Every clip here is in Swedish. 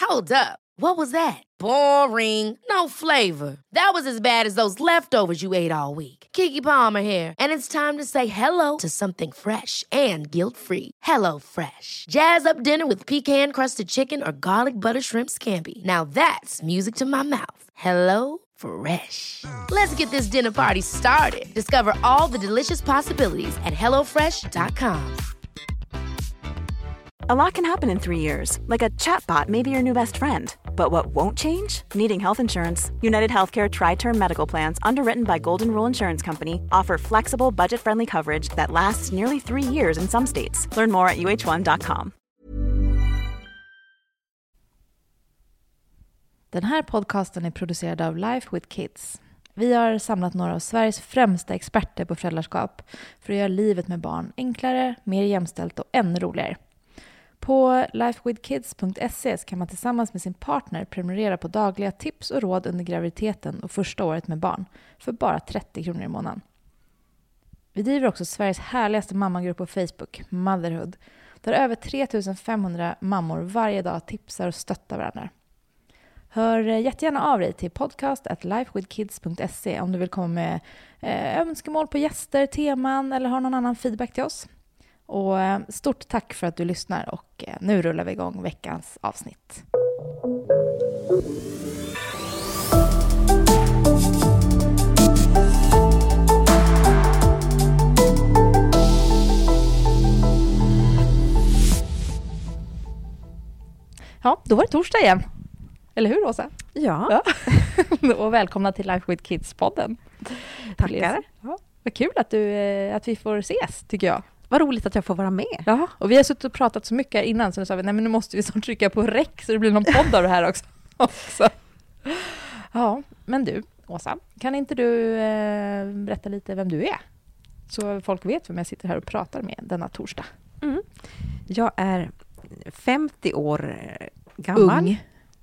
Hold up. What was that? Boring. No flavor. That was as bad as those leftovers you ate all week. Keke Palmer here, and it's time to say hello to something fresh and guilt-free. Hello Fresh. Jazz up dinner with pecan-crusted chicken or garlic butter shrimp scampi. Now that's music to my mouth. Hello Fresh. Let's get this dinner party started. Discover all the delicious possibilities at hellofresh.com. A lot can happen in 3 years, like a chatbot may be your new best friend. But what won't change? Needing health insurance. United Healthcare Tri-Term Medical Plans, underwritten by Golden Rule Insurance Company, offer flexible, budget-friendly coverage that lasts nearly 3 years in some states. Learn more at uh1.com. Den här podcasten är producerad av Life with Kids. Vi har samlat några av Sveriges främsta experter på föräldraskap för att göra livet med barn enklare, mer jämställt och ännu roligare. På lifewithkids.se kan man tillsammans med sin partner prenumerera på dagliga tips och råd under graviditeten och första året med barn för bara 30 kronor i månaden. Vi driver också Sveriges härligaste mammagrupp på Facebook, Motherhood, där över 3500 mammor varje dag tipsar och stöttar varandra. Hör jättegärna av dig till podcast@lifewithkids.se om du vill komma med önskemål på gäster, teman eller har någon annan feedback till oss. Och stort tack för att du lyssnar och nu rullar vi igång veckans avsnitt. Ja, då var det torsdag igen. Eller hur, Åsa? Ja. Och välkomna till Life with Kids-podden. Tackar. Ja, vad kul att vi får ses, tycker jag. Vad roligt att jag får vara med. Ja, och vi har suttit och pratat så mycket här innan så nu sa vi, nej men nu måste vi så trycka på rec så det blir någon podd av det här också. Ja, men du, Åsa, kan inte du berätta lite vem du är? Så folk vet vem jag sitter här och pratar med denna torsdag. Mm. Jag är 50 år gammal. Ung.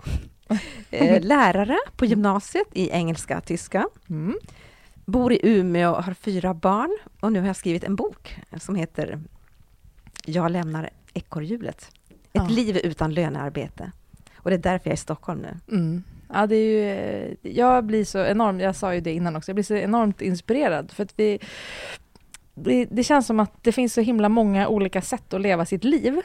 Lärare på gymnasiet i engelska och tyska. Mm. Bor i Umeå och har 4 barn. Och nu har jag skrivit en bok som heter Jag lämnar ekorrhjulet. Ett liv utan lönearbete. Och det är därför jag är i Stockholm nu. Mm. Ja, det är ju, jag blir så enormt, jag sa ju det innan också, jag blir så enormt inspirerad för att det känns som att det finns så himla många olika sätt att leva sitt liv.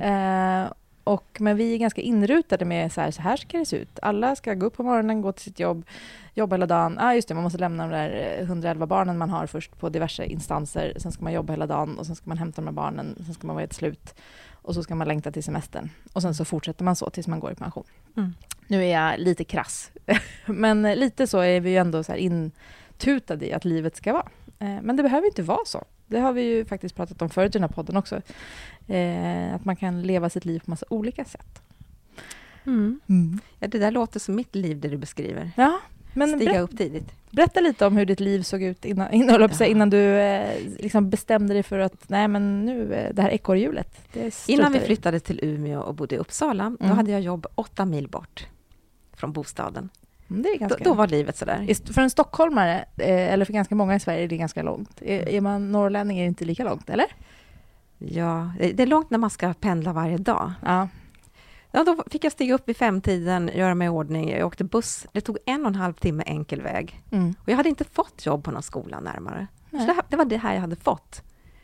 Men vi är ganska inrutade med så här ska det se ut. Alla ska gå upp på morgonen, gå till sitt jobb, jobba hela dagen. Just det, man måste lämna de där 111 barnen man har först på diverse instanser. Sen ska man jobba hela dagen och sen ska man hämta de här barnen. Sen ska man vara ett slut och så ska man längta till semestern. Och sen så fortsätter man så tills man går i pension. Mm. Nu är jag lite krass. Men lite så är vi ju ändå så här intutade i att livet ska vara. Men det behöver inte vara så. Det har vi ju faktiskt pratat om förut i den här podden också. Att man kan leva sitt liv på massa olika sätt. Mm. Ja, det där låter som mitt liv det du beskriver. Ja, men stiga upp tidigt. Berätta lite om hur ditt liv såg ut innan du liksom bestämde dig för att nej men nu det här ekorrhjulet. Innan vi flyttade till Umeå och bodde i Uppsala, då hade jag jobb 8 mil bort från bostaden. Det är ganska... då var livet sådär. För en stockholmare, eller för ganska många i Sverige, är det ganska långt. Är man norrlänning är det inte lika långt, eller? Ja, det är långt när man ska pendla varje dag. Ja. Ja, då fick jag stiga upp vid 5-tiden, göra mig i ordning. Jag åkte buss. Det tog 1,5 timme enkel väg. Och jag hade inte fått jobb på någon skola närmare. Så det var det här jag hade fått.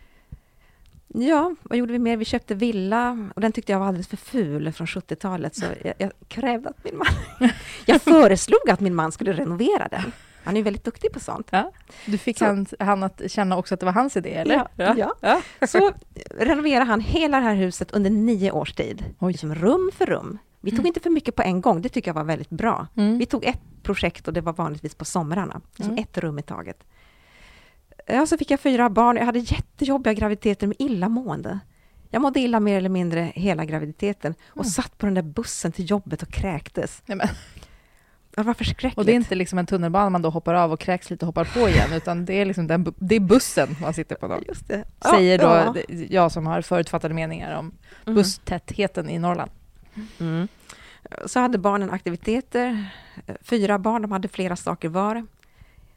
Ja, vad gjorde vi mer? Vi köpte villa och den tyckte jag var alldeles för ful från 70-talet. Så jag krävde att min man... Jag föreslog att min man skulle renovera den. Han är ju väldigt duktig på sånt. Ja. Du fick han att känna också att det var hans idé, eller? Ja. Så renoverade han hela det här huset under 9 års tid. Liksom rum för rum. Vi tog inte för mycket på en gång. Det tycker jag var väldigt bra. Vi tog ett projekt och det var vanligtvis på somrarna. Liksom ett rum i taget. Ja, så fick jag 4 barn. Jag hade jättejobbiga graviditeter med illamående. Jag mådde illa mer eller mindre hela graviditeten. Och satt på den där bussen till jobbet och kräktes. Nämen. Det var förskräckligt. Och det är inte liksom en tunnelbana man då hoppar av och kräks lite och hoppar på igen. Utan det är liksom det är bussen man sitter på då. Just det. Säger då jag som har förutfattade meningar om busstätheten i Norrland. Mm. Så hade barnen aktiviteter. 4 barn, de hade flera saker var.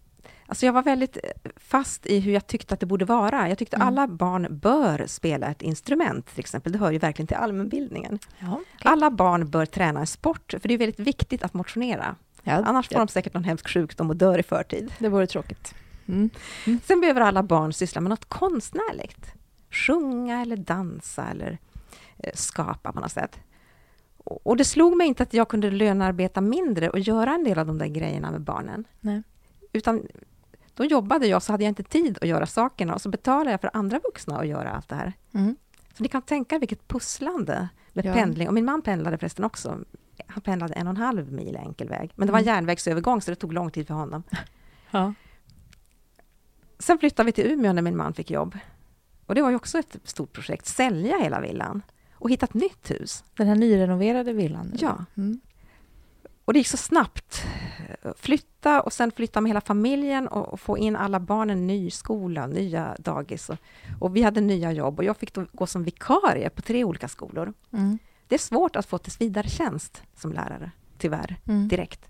Alltså jag var väldigt fast i hur jag tyckte att det borde vara. Jag tyckte alla barn bör spela ett instrument till exempel. Det hör ju verkligen till allmänbildningen. Ja, okay. Alla barn bör träna en sport, för det är väldigt viktigt att motionera. Ja, annars får de säkert någon hemsk sjukdom och dör i förtid. Det vore tråkigt. Sen behöver alla barn syssla med något konstnärligt. Sjunga eller dansa eller skapa på något sätt. Och det slog mig inte att jag kunde lönearbeta mindre och göra en del av de där grejerna med barnen. Nej. Utan då jobbade jag, så hade jag inte tid att göra sakerna, och så betalade jag för andra vuxna att göra allt det här. Så ni kan tänka vilket pusslande med pendling. Och min man pendlade förresten också. Han pendlade 1,5 mil enkel väg. Men det var en järnvägsövergång, så det tog lång tid för honom. Ja. Sen flyttade vi till Umeå när min man fick jobb. Och det var ju också ett stort projekt. Sälja hela villan. Och hitta ett nytt hus. Den här nyrenoverade villan? Ja. Och det gick så snabbt. Flytta och sen flytta med hela familjen och få in alla barnen, ny skola, nya dagis. Och vi hade nya jobb och jag fick då gå som vikarie på 3 olika skolor. Det är svårt att få tills vidare tjänst som lärare, tyvärr, direkt.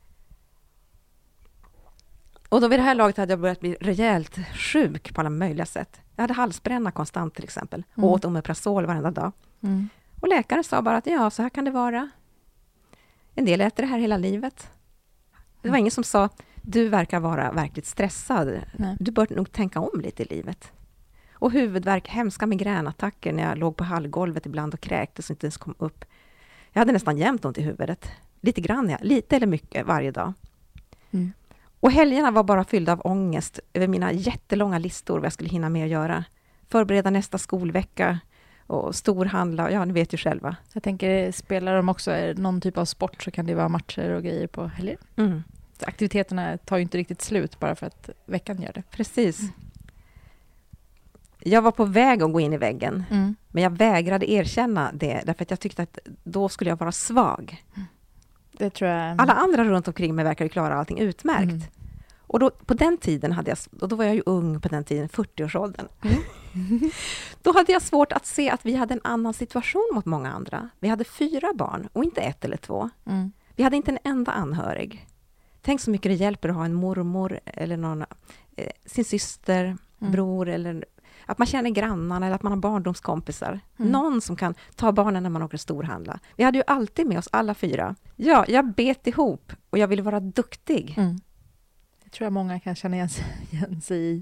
Och då vid det här laget hade jag börjat bli rejält sjuk på alla möjliga sätt. Jag hade halsbränna konstant till exempel. Och åt Omeprazol varenda dag. Och läkaren sa bara att ja, så här kan det vara. En del äter det här hela livet. Det var ingen som sa, du verkar vara verkligt stressad. Nej. Du bör nog tänka om lite i livet. Och huvudvärk, hemska migränattacker när jag låg på hallgolvet ibland och kräktes och inte ens kom upp. Jag hade nästan jämt ont i huvudet. Lite grann, ja. Lite eller mycket varje dag. Och helgerna var bara fyllda av ångest över mina jättelånga listor vad jag skulle hinna med att göra. Förbereda nästa skolvecka och storhandla. Ja, ni vet ju själva. Jag tänker, spelar de också någon typ av sport så kan det vara matcher och grejer på helger. Så aktiviteterna tar ju inte riktigt slut bara för att veckan gör det. Precis. Jag var på väg att gå in i väggen. Men jag vägrade erkänna det. Därför att jag tyckte att då skulle jag vara svag. Det tror jag. Alla andra runt omkring mig verkade klara allting utmärkt. Och då, på den tiden hade jag, och då var jag ju ung på den tiden, 40-årsåldern. Då hade jag svårt att se att vi hade en annan situation mot många andra. Vi hade 4 barn och inte 1 eller 2. Vi hade inte en enda anhörig. Tänk så mycket det hjälper att ha en mormor eller någon, sin syster, bror, eller att man känner grannarna eller att man har barndomskompisar. Någon som kan ta barnen när man åker storhandla. Vi hade ju alltid med oss alla 4. Ja, jag bet ihop och jag ville vara duktig. Det tror jag många kan känna igen sig i.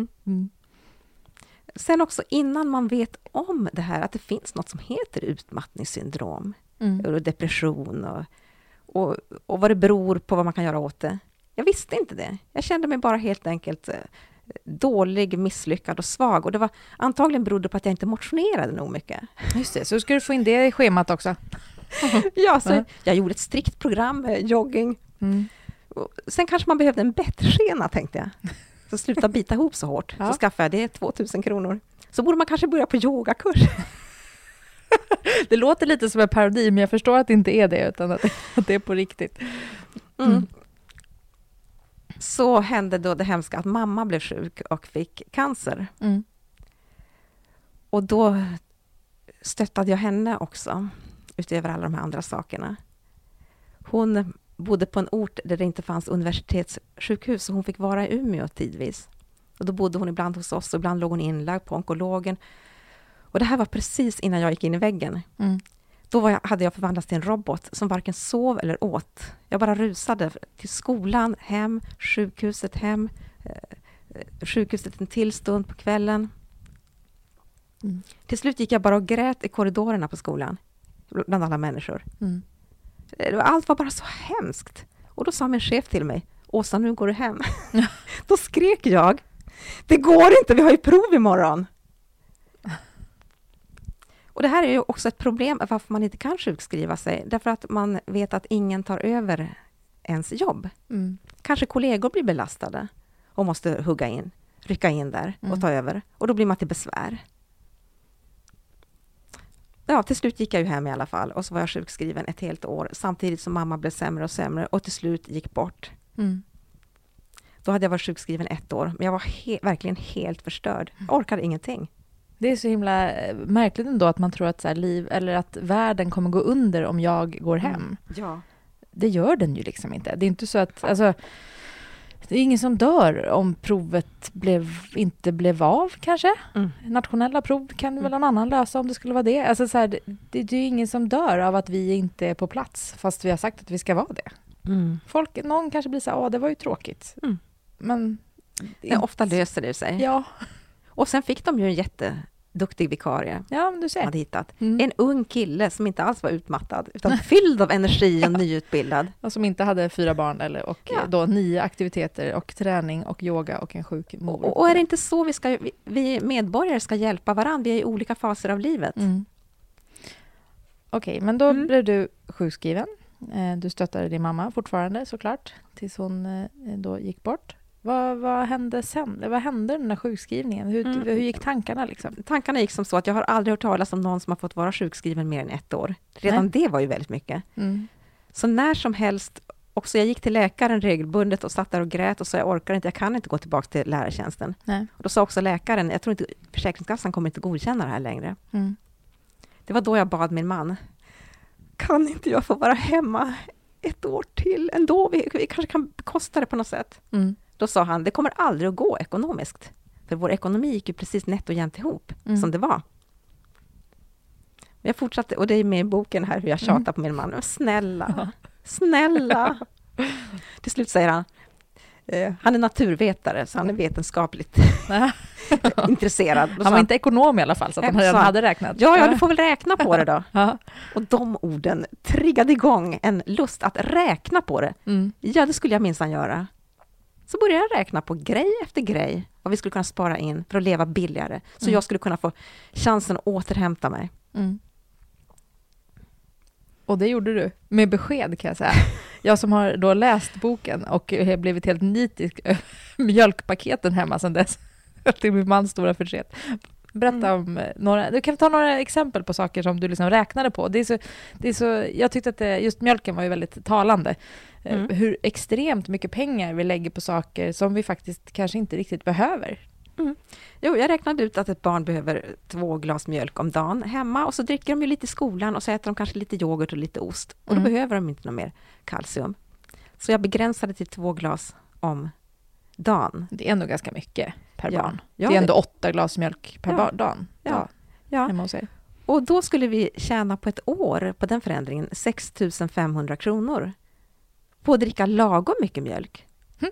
Sen också innan man vet om det här, att det finns något som heter utmattningssyndrom. Och depression och vad det beror på, vad man kan göra åt det. Jag visste inte det. Jag kände mig bara helt enkelt dålig, misslyckad och svag. Och det var antagligen berodde på att jag inte motionerade nog mycket. Just det, så ska du få in det i schemat också. Ja, så jag gjorde ett strikt program med jogging. Sen kanske man behövde en bettskena, tänkte jag. Så sluta bita ihop så hårt. Så skaffade jag det 2000 kronor. Så borde man kanske börja på yogakurs. Det låter lite som en parodi, men jag förstår att det inte är det, utan att det är på riktigt. Så hände då det hemska att mamma blev sjuk och fick cancer. Och då stöttade jag henne också, utöver alla de här andra sakerna. Hon bodde på en ort där det inte fanns universitetssjukhus, så hon fick vara i Umeå tidvis. Och då bodde hon ibland hos oss och ibland låg hon inlagd på onkologen. Och det här var precis innan jag gick in i väggen. Då hade jag förvandlats till en robot som varken sov eller åt. Jag bara rusade till skolan, hem, sjukhuset hem, sjukhuset en till stund på kvällen. Till slut gick jag bara och grät i korridorerna på skolan, bland alla människor. Allt var bara så hemskt. Och då sa min chef till mig, Åsa, nu går du hem. Då skrek jag, det går inte, vi har ju prov imorgon. Och det här är ju också ett problem varför man inte kan sjukskriva sig. Därför att man vet att ingen tar över ens jobb. Kanske kollegor blir belastade och måste rycka in där och ta över. Och då blir man till besvär. Ja, till slut gick jag ju hem i alla fall. Och så var jag sjukskriven ett helt år. Samtidigt som mamma blev sämre och sämre. Och till slut gick bort. Då hade jag varit sjukskriven 1 år. Men jag var verkligen helt förstörd. Jag orkade ingenting. Det är så himla märkligt ändå att man tror att så här eller att världen kommer gå under om jag går hem. Ja. Det gör den ju liksom inte. Det är inte så att, alltså, Det är ingen som dör om provet inte blev av kanske. Nationella prov kan väl någon annan lösa om det skulle vara det. Alltså så här, det är ju ingen som dör av att vi inte är på plats fast vi har sagt att vi ska vara det. Någon kanske blir så här, det var ju tråkigt. Men ofta löser det sig. Ja. Och sen fick de ju en jätteduktig vikarie. Ja, men du ser. Hade hittat. En ung kille som inte alls var utmattad utan fylld av energi och nyutbildad. Och som inte hade 4 barn då 9 aktiviteter och träning och yoga och en sjuk mor. Och är det inte så vi medborgare ska hjälpa varandra? Vi är i olika faser av livet. Okej, men då blev du sjukskriven. Du stöttade din mamma fortfarande såklart tills hon då gick bort. Vad hände sen? Vad hände den där sjukskrivningen? Hur gick tankarna liksom? Tankarna gick som så att jag har aldrig hört talas om någon som har fått vara sjukskriven mer än 1 år. Redan det var ju väldigt mycket. Så när som helst, också jag gick till läkaren regelbundet och satt där och grät och sa jag orkar inte, jag kan inte gå tillbaka till lärartjänsten. Och då sa också läkaren, jag tror inte Försäkringskassan kommer inte godkänna det här längre. Det var då jag bad min man, kan inte jag få vara hemma 1 år till ändå? Vi kanske kan bekosta det på något sätt. Då sa han, det kommer aldrig att gå ekonomiskt. För vår ekonomi gick ju precis nätt och jämnt ihop som det var. Jag fortsatte, och det är med i boken här hur jag tjatar på min man. Snälla. Till slut säger han, han är naturvetare så han är vetenskapligt intresserad. Han var inte ekonom i alla fall så att han redan hade räknat. Ja, du får väl räkna på det då. Och de orden triggade igång en lust att räkna på det. Ja, det skulle jag minsann göra. Så började jag räkna på grej efter grej vad vi skulle kunna spara in för att leva billigare. Så jag skulle kunna få chansen att återhämta mig. Och det gjorde du med besked kan jag säga. Jag som har då läst boken och blivit helt nitisk mjölkpaketen hemma sedan dess. Till min mans stora förtret. Berätta om du kan ta några exempel på saker som du liksom räknade på. Det är så, jag tyckte att just mjölken var ju väldigt talande. Hur extremt mycket pengar vi lägger på saker som vi faktiskt kanske inte riktigt behöver. Jo, jag räknade ut att ett barn behöver 2 glas mjölk om dagen hemma och så dricker de ju lite i skolan och så äter de kanske lite yoghurt och lite ost. Och då behöver de inte något mer kalcium. Så jag begränsade till 2 glas om dagen. Det är ändå ganska mycket per barn. Ja, det är ändå 8 glas mjölk per dag. Ja. Och då skulle vi tjäna på ett år på den förändringen 6 500 kronor på att dricka lagom mycket mjölk.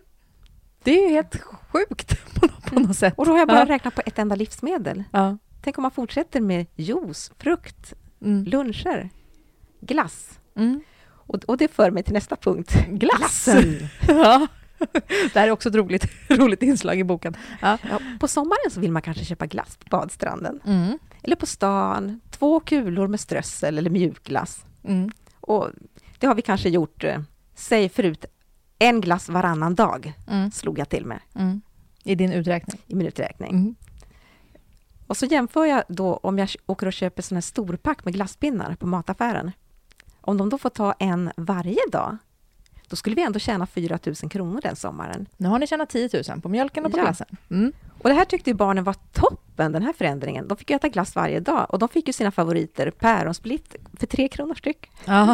Det är ju helt sjukt på något sätt. Och då har jag bara räknat på ett enda livsmedel. Ja. Tänk om man fortsätter med juice, frukt, luncher, glass. Och det för mig till nästa punkt. Glassen! Ja. Det här är också ett roligt inslag i boken. Ja. Ja, på sommaren så vill man kanske köpa glass på badstranden. Eller på stan. 2 kulor med strössel eller mjukglass. Och det har vi kanske gjort, säg förut, 1 glass varannan dag slog jag till med. I din uträkning? I min uträkning. Och så jämför jag då om jag åker och köper sån här storpack med glasspinnar på mataffären. Om de då får ta en varje dag, då skulle vi ändå tjäna 4 000 kronor den sommaren. Nu har ni tjänat 10 000 på mjölken och på glassen. Och det här tyckte ju barnen var toppen, den här förändringen. De fick äta glass varje dag och de fick ju sina favoriter, päronsplitt för 3 kronor styck.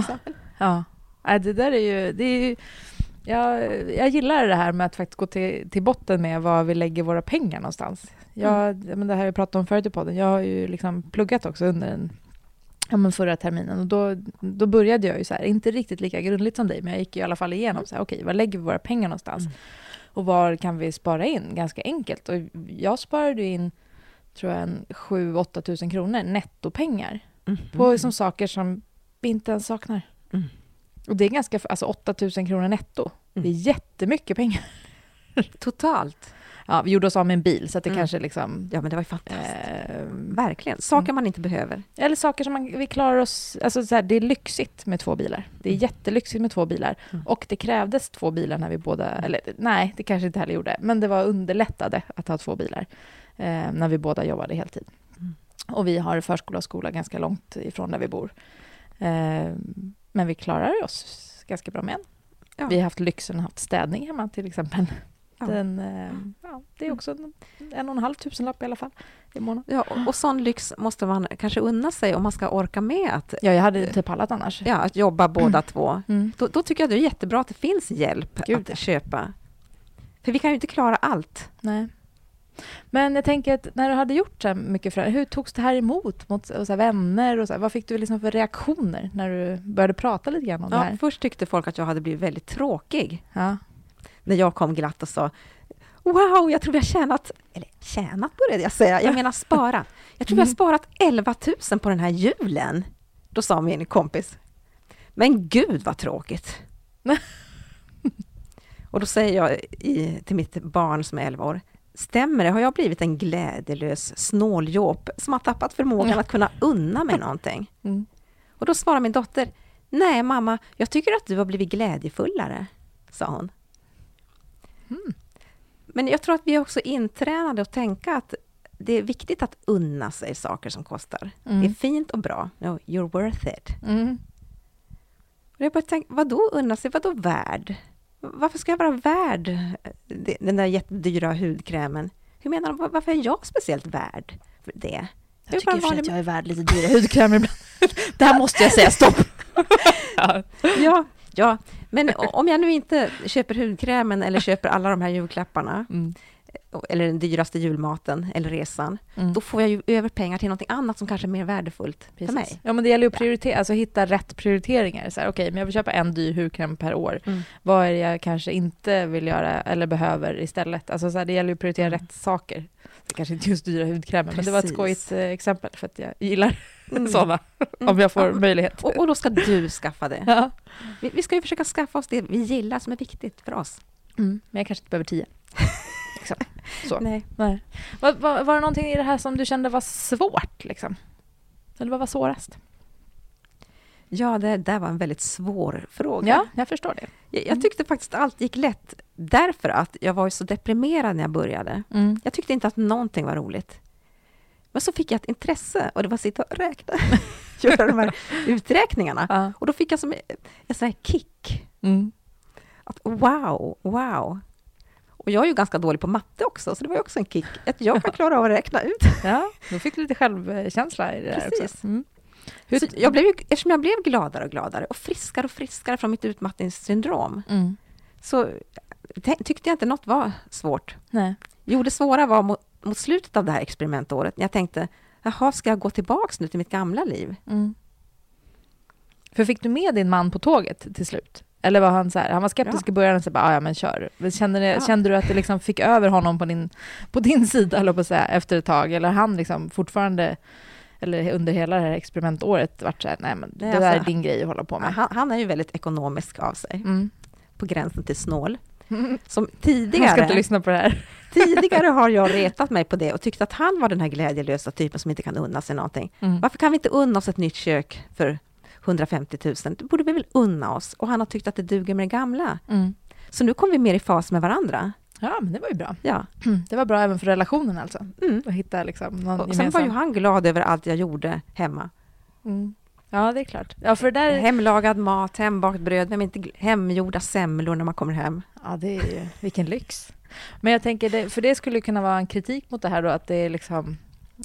Ja, det där är ju... Jag gillar det här med att faktiskt gå till botten med vad vi lägger våra pengar någonstans. Men det här jag pratade om förut i podden. Jag har ju liksom pluggat också under förra terminen. Och då började jag ju så här, inte riktigt lika grundligt som dig, men jag gick ju i alla fall igenom så här, okej, var lägger vi våra pengar någonstans? Och var kan vi spara in? Ganska enkelt. Och jag sparade in, tror jag, 7-8 000 kronor nettopengar på som saker som vi inte ens saknar. Och det är ganska, alltså 8 000 kronor netto. Det är jättemycket pengar. Totalt. Ja, vi gjorde oss av med en bil så att det kanske liksom... Ja, men det var ju fantastiskt. Verkligen. Saker man inte behöver. Eller saker som vi klarar oss... Alltså så här, det är lyxigt med 2 bilar. Det är jättelyxigt med 2 bilar. Och det krävdes 2 bilar när vi båda... Eller nej, det kanske inte heller gjorde. Men det var underlättade att ha 2 bilar. När vi båda jobbade heltid. Och vi har förskola och skola ganska långt ifrån där vi bor. Men vi klarar oss ganska bra med en. Ja. Vi har haft lyxen att haft städning hemma till exempel. Ja. Det är också 1,5 tusenlapp i alla fall i månaden. Ja, och sån lyx måste man kanske unna sig om man ska orka med att... Ja, jag hade typ pallat annars. Ja, att jobba båda två. Då tycker jag det är jättebra att det finns hjälp att köpa För vi kan ju inte klara allt. Nej. Men jag tänker att när du hade gjort så här mycket förändring, hur togs det här emot mot så här vänner? Och så här, vad fick du liksom för reaktioner när du började prata lite grann om det här? Först tyckte folk att jag hade blivit väldigt tråkig. Ja. När jag kom glatt och sa, wow, jag tror vi har tjänat började jag säga. Jag menar spara. Jag tror vi har sparat 11 000 på den här julen. Då sa min kompis, men gud vad tråkigt. Och då säger jag till mitt barn som är 11 år, stämmer det? Har jag blivit en glädjelös snåljåp som har tappat förmågan att kunna unna mig någonting? Mm. Och då svarar min dotter, nej mamma, jag tycker att du har blivit glädjefullare, sa hon. Mm. Men jag tror att vi är också intränade att tänka att det är viktigt att unna sig saker som kostar. Mm. Det är fint och bra. No, you're worth it. Mm. Och jag bara tänkte, vadå unna sig? Vadå värd? Varför ska jag vara värd den där jättedyra hudkrämen? Hur menar de? Varför är jag speciellt värd för det? Jag tycker att jag är värd lite dyra hudkrämer ibland. Det här måste jag säga stopp. Ja. Men om jag nu inte köper hudkrämen eller köper alla de här julklapparna eller den dyraste julmaten eller resan, då får jag ju över pengar till något annat som kanske är mer värdefullt för mig. Ja, men det gäller ju att prioritera, alltså hitta rätt prioriteringar. Så här, okej, men jag vill köpa en dyr hudkräm per år. Vad är det jag kanske inte vill göra eller behöver istället? Alltså så här, det gäller ju att prioritera rätt saker. Det kanske inte just dyra hudkrämer, men det var ett skojigt exempel för att jag gillar sådana, om jag får möjlighet. Och då ska du skaffa det. Ja. Vi ska ju försöka skaffa oss det vi gillar som är viktigt för oss. Men jag kanske inte behöver 10. Liksom. Så. Nej. Var det någonting i det här som du kände var svårt? Liksom? Eller vad var svårast? Ja, det där var en väldigt svår fråga. Ja, jag förstår det. Jag tyckte faktiskt att allt gick lätt därför att jag var så deprimerad när jag började. Jag tyckte inte att någonting var roligt. Men så fick jag ett intresse och det var att sitta och räkna. Göra de här uträkningarna. Och då fick jag som en sån här kick. Att wow. Och jag är ju ganska dålig på matte också, så det var ju också en kick. Att jag kan klara av att räkna ut. Ja, då fick du lite självkänsla i det där också. Så eftersom jag blev gladare och gladare och friskare från mitt utmattningssyndrom, så tyckte jag inte något var svårt. Nej. Jo, det svåra var mot slutet av det här experimentåret, när jag tänkte, jaha, ska jag gå tillbaka nu till mitt gamla liv? För fick du med din man på tåget till slut? Eller var han så här, han var skeptisk i början och så bara, ja men kör. Kände du att det liksom fick över honom på din sida, eller på att säga, efter ett tag? Eller han liksom fortfarande, eller under hela det här experimentåret varit så här, nej men det där är din grej att hålla på med. Han är ju väldigt ekonomisk av sig. På gränsen till snål. Som tidigare... Jag ska inte lyssna på det här. Tidigare har jag retat mig på det och tyckt att han var den här glädjelösa typen som inte kan unna sig någonting. Varför kan vi inte unna oss ett nytt kök för 150 000? Det borde vi väl unna oss. Och han har tyckt att det duger med det gamla. Så nu kom vi mer i fas med varandra. Ja, men det var ju bra. Ja. Det var bra även för relationen alltså. Att hitta liksom någon och sen var ju han glad över allt jag gjorde hemma. Ja, det är klart. Ja, för där... Hemlagad mat, hembakt bröd, men inte hemgjorda semlor när man kommer hem. Ja, det är ju, vilken lyx. Men jag tänker, för det skulle kunna vara en kritik mot det här då, att det är liksom...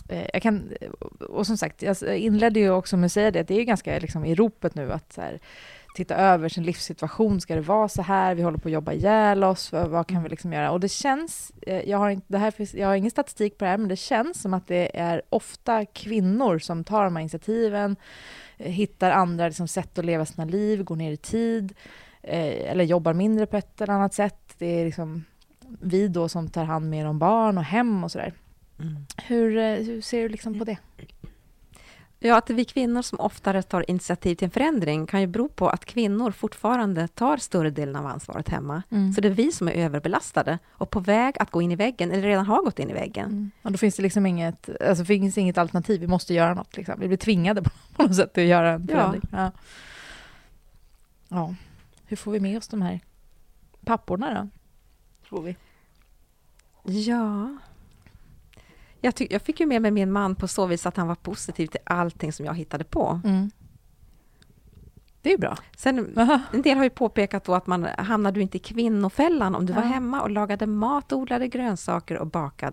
och som sagt, jag inledde ju också med att säga det, att det är ganska liksom i ropet nu att så här, titta över sin livssituation. Ska det vara så här? Vi håller på att jobba ihjäl oss. Vad kan vi liksom göra? Och det känns, jag har ingen statistik på det här, men det känns som att det är ofta kvinnor som tar de här initiativen, hittar andra liksom sätt att leva sina liv, går ner i tid, eller jobbar mindre på ett eller annat sätt. Det är liksom vi då som tar hand mer om barn och hem och sådär. Hur ser du liksom på det? Ja, att vi kvinnor som oftare tar initiativ till en förändring kan ju bero på att kvinnor fortfarande tar större delen av ansvaret hemma. Så det är vi som är överbelastade och på väg att gå in i väggen eller redan har gått in i väggen. Och då finns det liksom inget alternativ. Vi måste göra något. Liksom. Vi blir tvingade på något sätt att göra en förändring. Ja. Hur får vi med oss de här papporna då? Tror vi. Ja... Jag fick ju med mig min man på så vis att han var positiv till allting som jag hittade på. Det är bra. Sen, en del har ju påpekat då att man hamnade inte i kvinnofällan om du var hemma och lagade mat, odlade grönsaker och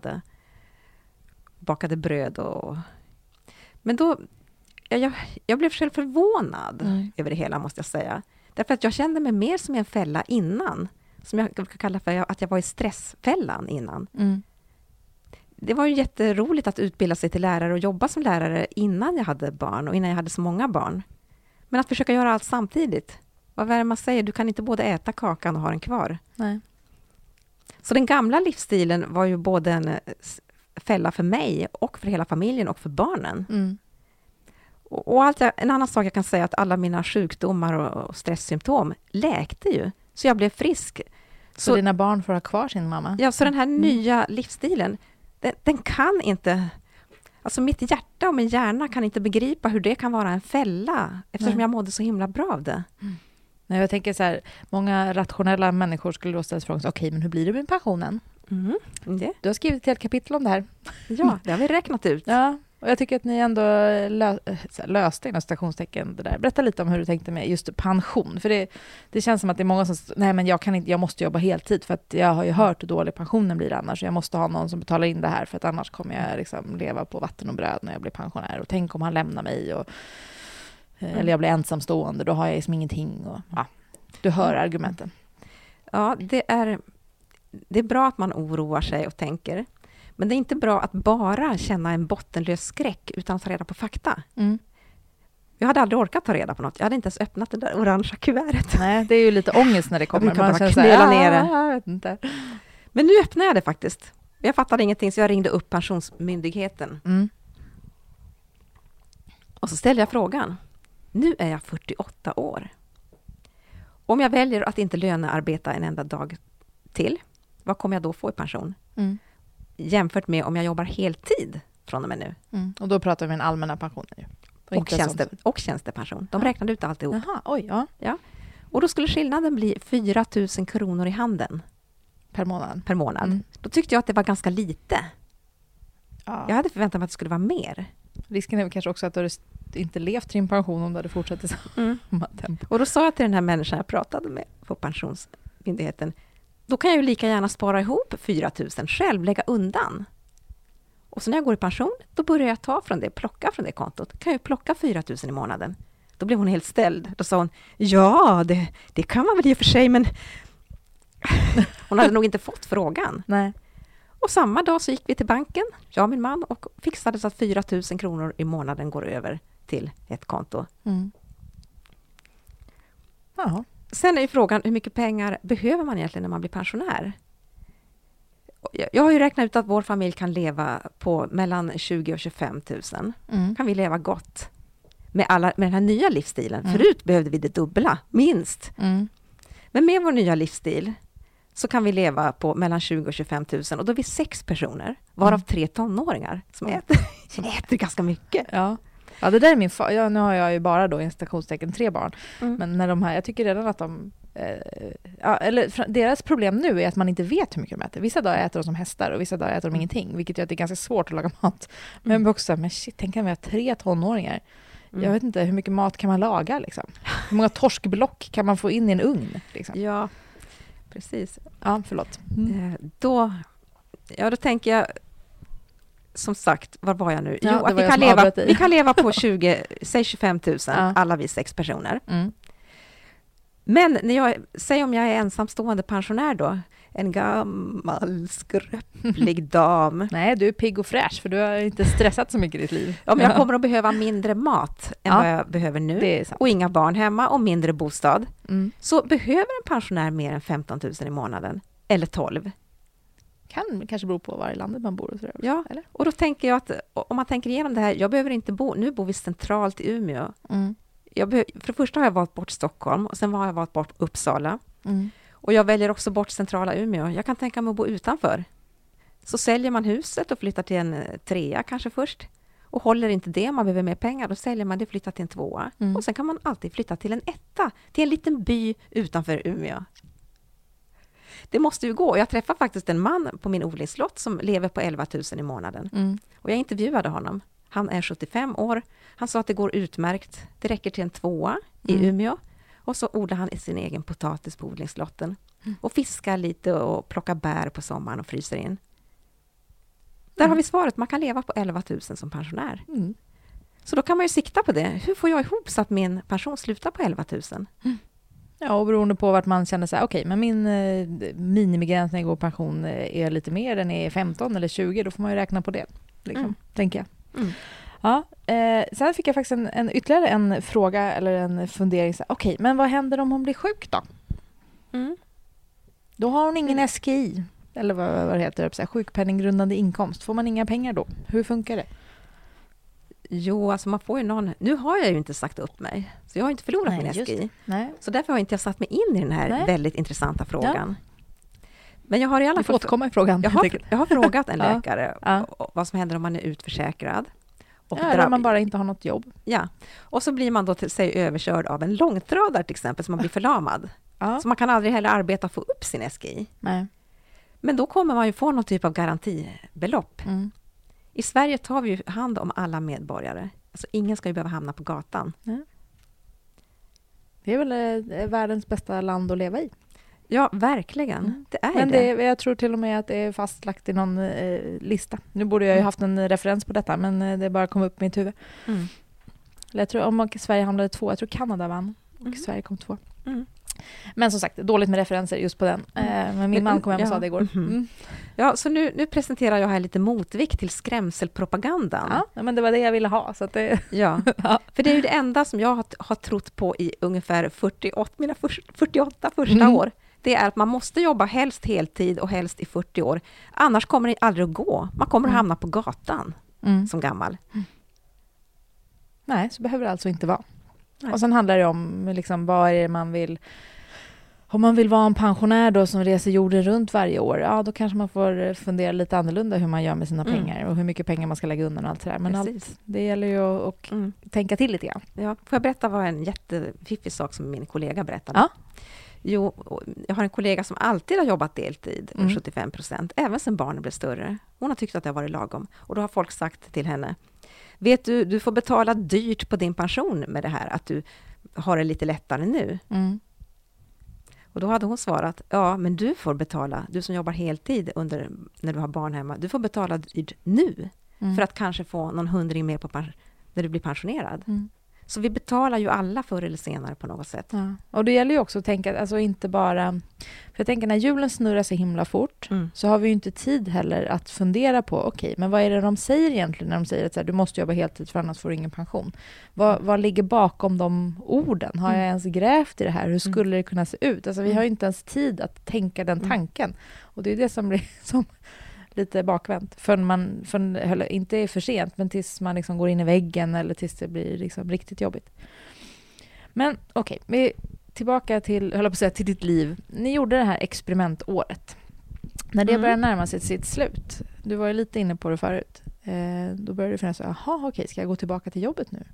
bakade bröd. Men då, jag blev själv förvånad över det hela, måste jag säga. Därför att jag kände mig mer som en fälla innan. som jag brukar kalla för att jag var i stressfällan innan. Mm. Det var ju jätteroligt att utbilda sig till lärare och jobba som lärare innan jag hade barn och innan jag hade så många barn. Men att försöka göra allt samtidigt. Vad är det man säger? Du kan inte både äta kakan och ha den kvar. Nej. Så den gamla livsstilen var ju både en fälla för mig och för hela familjen och för barnen. Mm. Och en annan sak jag kan säga är att alla mina sjukdomar och stresssymptom läkte ju. Så jag blev frisk. Så dina barn får ha kvar sin mamma? Ja, så den här nya livsstilen, den kan inte... Alltså mitt hjärta och min hjärna kan inte begripa hur det kan vara en fälla. Eftersom jag mådde så himla bra av det. Mm. Nej, jag tänker så här, många rationella människor skulle då ställa frågan, okej, men hur blir det med pensionen? Mm. Det. Du har skrivit ett helt kapitel om det här. Ja, det har vi räknat ut. Ja, och jag tycker att ni ändå löste inom stationstecken det där. Berätta lite om hur du tänkte med just pension. För det känns som att det är många som nej, men jag måste jobba heltid för att jag har ju hört hur dålig pensionen blir annars. Jag måste ha någon som betalar in det här för att annars kommer jag liksom leva på vatten och bröd när jag blir pensionär. Och tänk om han lämnar mig eller jag blir ensamstående, då har jag liksom ingenting. Och, ja, du hör argumenten. Ja, det är bra att man oroar sig och tänker. Men det är inte bra att bara känna en bottenlös skräck utan att ta reda på fakta. Mm. Jag hade aldrig orkat ta reda på något. Jag hade inte ens öppnat det där orangea kuvertet. Nej, det är ju lite ångest när det kommer. Jag brukar bara knöla ner det. Jag vet inte. Men nu öppnade jag det faktiskt. Jag fattade ingenting så jag ringde upp Pensionsmyndigheten. Mm. Och så ställde jag frågan. Nu är jag 48 år. Om jag väljer att inte lönearbeta en enda dag till, vad kommer jag då få i pension? Mm. Jämfört med om jag jobbar heltid från och med nu. Mm. Och då pratar vi om en allmänna pension nu. Och tjänstepension. De räknade ut alltihop. Jaha, oj, ja. Och då skulle skillnaden bli 4 000 kronor i handen. Per månad. Per månad. Mm. Då tyckte jag att det var ganska lite. Ja. Jag hade förväntat mig att det skulle vara mer. Risken är väl kanske också att du hade inte levt till din pension om du hade fortsatt i samma tempo. Och då sa jag till den här människan jag pratade med på Pensionsmyndigheten, då kan jag ju lika gärna spara ihop 4 000 själv, lägga undan. Och så när jag går i pension, då börjar jag plocka från det kontot. Kan jag plocka 4 000 i månaden. Då blev hon helt ställd. Då sa hon, ja, det kan man väl i och för sig, men hon hade nog inte fått frågan. Nej. Och samma dag så gick vi till banken, jag och min man, och fixade så att 4 000 kronor i månaden går över till ett konto. Mm. Jaha. Sen är ju frågan, hur mycket pengar behöver man egentligen när man blir pensionär? Jag har ju räknat ut att vår familj kan leva på mellan 20 och 25 000. Mm. Kan vi leva gott med den här nya livsstilen. Förut behövde vi det dubbla, minst. Mm. Men med vår nya livsstil så kan vi leva på mellan 20 och 25 000. Och då är vi 6 personer, varav 3 tonåringar som äter ganska mycket. Ja. Ja, det där är min far. Nu har jag ju bara då i stationstecken 3 barn. Men när de här, jag tycker redan att de deras problem nu är att man inte vet hur mycket de äter. Vissa dagar äter de som hästar och vissa dagar äter de ingenting, vilket gör att det är ganska svårt att laga mat. Men också, tänk om vi har 3 tonåringar. Jag vet inte, hur mycket mat kan man laga liksom? Hur många torskblock kan man få in i en ugn? Liksom? Ja, precis. Ja, förlåt. Då tänker jag, som sagt, var var jag nu? Ja, jo, att vi kan leva på 25 000, alla vi 6 personer. Mm. Men säg om jag är ensamstående pensionär då, en gammal skröplig dam. Nej, du är pigg och fräsch för du har inte stressat så mycket i ditt liv. Ja, men jag kommer att behöva mindre mat än vad jag behöver nu. Det är sant. Och inga barn hemma och mindre bostad. Mm. Så behöver en pensionär mer än 15 000 i månaden. Eller 12. Kanske beror på var i landet man bor. Och sådär. Ja, eller? Och då tänker jag att om man tänker igenom det här, jag behöver inte nu bor vi centralt i Umeå. Mm. För det första har jag valt bort Stockholm och sen har jag valt bort Uppsala. Mm. Och jag väljer också bort centrala Umeå. Jag kan tänka mig att bo utanför. Så säljer man huset och flyttar till en 3 kanske först. Och håller inte det, man behöver mer pengar, då säljer man det och flyttar till en 2. Och sen kan man alltid flytta till en 1, till en liten by utanför Umeå. Det måste ju gå. Jag träffar faktiskt en man på min odlingslott som lever på 11 000 i månaden. Mm. Och jag intervjuade honom. Han är 75 år. Han sa att det går utmärkt. Det räcker till en 2 i Umeå. Och så odlar han sin egen potatis på odlingslotten. Och fiskar lite och plockar bär på sommaren och fryser in. Där har vi svaret. Man kan leva på 11 000 som pensionär. Mm. Så då kan man ju sikta på det. Hur får jag ihop så att min pension slutar på 11 000? Mm. Ja, och beroende på vart man känner så här, okej, men min minimigräns när jag går på pension är lite mer, den är 15 eller 20, då får man ju räkna på det, liksom, tänker jag. Ja, sen fick jag faktiskt ytterligare en fråga eller en fundering. Okej, men vad händer om hon blir sjuk då? Då har hon ingen SGI, eller vad det heter, sjukpenninggrundande inkomst. Får man inga pengar då? Hur funkar det? Jo, alltså man får ju någon... Nu har jag ju inte sagt upp mig, så jag har inte förlorat min SGI. Så därför har inte jag satt mig in i den här väldigt intressanta frågan. Ja. Men jag har i alla fall... återkomma i frågan. Jag har frågat en läkare vad som händer om man är utförsäkrad. Och eller man bara inte har något jobb. Ja, och så blir man då överkörd av en långtradare till exempel, så man blir förlamad. Så man kan aldrig heller arbeta och få upp sin SGI. Nej. Men då kommer man ju få någon typ av garantibelopp. I Sverige tar vi ju hand om alla medborgare. Alltså ingen ska ju behöva hamna på gatan. Det är väl världens bästa land att leva i. Ja, verkligen. Det är men jag tror till och med att det är fastlagt i någon lista. Nu borde jag ju haft en referens på detta, men det bara kom upp i mitt huvud. Jag tror om Sverige hamnade 2, jag tror Kanada vann och Sverige kom 2. Men som sagt, dåligt med referenser just på den. Men min man kom hem och sa det igår. Ja, så nu presenterar jag här lite motvikt till skrämselpropagandan. Ja, men det var det jag ville ha. Så att det... Ja, för det är ju det enda som jag har trott på i ungefär 48 första år. Det är att man måste jobba helst heltid och helst i 40 år. Annars kommer det aldrig att gå. Man kommer att hamna på gatan som gammal. Nej, så behöver det alltså inte vara. Nej. Och sen handlar det om liksom, vad är det man vill... Om man vill vara en pensionär då som reser jorden runt varje år, ja då kanske man får fundera lite annorlunda hur man gör med sina pengar och hur mycket pengar man ska lägga undan och allt det där. Men det gäller ju att tänka till lite grann. Ja, får jag berätta vad en jättefiffig sak som min kollega berättade? Ja. Jo, jag har en kollega som alltid har jobbat deltid, 75%, även sedan barnen blev större. Hon har tyckt att det har varit lagom. Och då har folk sagt till henne, vet du får betala dyrt på din pension med det här, att du har det lite lättare nu. Och då hade hon svarat, ja men du får betala, du som jobbar heltid när du har barn hemma, du får betala dyrt nu för att kanske få någon 100 mer när du blir pensionerad. Så vi betalar ju alla förr eller senare på något sätt. Ja. Och det gäller ju också att tänka, alltså inte bara... För jag tänker när julen snurrar så himla fort så har vi ju inte tid heller att fundera på, okej, men vad är det de säger egentligen när de säger att så här, du måste jobba heltid för annars får du ingen pension? Vad ligger bakom de orden? Har jag ens grävt i det här? Hur skulle det kunna se ut? Alltså vi har ju inte ens tid att tänka den tanken. Och det är det som blir som... lite bakvänt. Inte är för sent, men tills man liksom går in i väggen eller tills det blir liksom riktigt jobbigt. Men okej, vi tillbaka till ditt liv. Ni gjorde det här experimentåret. När det började närma sig sitt slut, du var ju lite inne på det förut, då började du fundera så, jaha okej, ska jag gå tillbaka till jobbet nu?